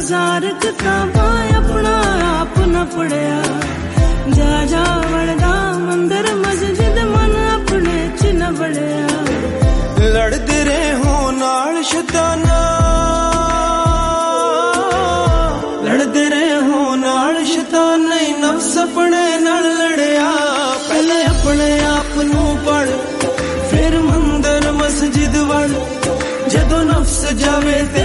बाजार किताबां अपना आप न पढ़िया जा जा वड़दा मंदिर मस्जिद मन अपने च न बड़िया लड़दे रहे हो नाल शैताना लड़दे रहे हो नाल शैतान नहीं नफ्स अपने नाल लड़िया पहले अपने आप नू पढ़ फिर मंदिर मस्जिद वड़ जदों नफ्स जावे ते